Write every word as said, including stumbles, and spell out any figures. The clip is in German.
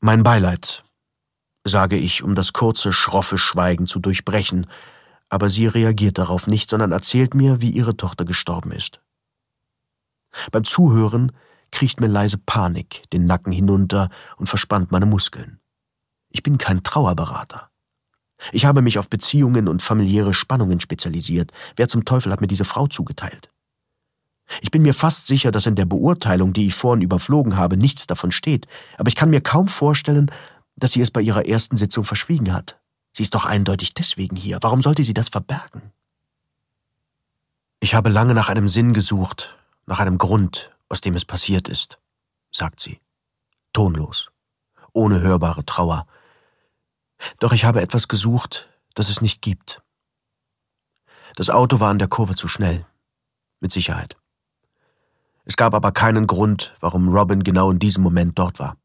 Mein Beileid, sage ich, um das kurze, schroffe Schweigen zu durchbrechen, aber sie reagiert darauf nicht, sondern erzählt mir, wie ihre Tochter gestorben ist. Beim Zuhören kriecht mir leise Panik den Nacken hinunter und verspannt meine Muskeln. Ich bin kein Trauerberater. Ich habe mich auf Beziehungen und familiäre Spannungen spezialisiert. Wer zum Teufel hat mir diese Frau zugeteilt? Ich bin mir fast sicher, dass in der Beurteilung, die ich vorhin überflogen habe, nichts davon steht, aber ich kann mir kaum vorstellen, dass sie es bei ihrer ersten Sitzung verschwiegen hat. Sie ist doch eindeutig deswegen hier. Warum sollte sie das verbergen? Ich habe lange nach einem Sinn gesucht, nach einem Grund, aus dem es passiert ist, sagt sie. Tonlos, ohne hörbare Trauer. Doch ich habe etwas gesucht, das es nicht gibt. Das Auto war an der Kurve zu schnell. Mit Sicherheit. Es gab aber keinen Grund, warum Robin genau in diesem Moment dort war.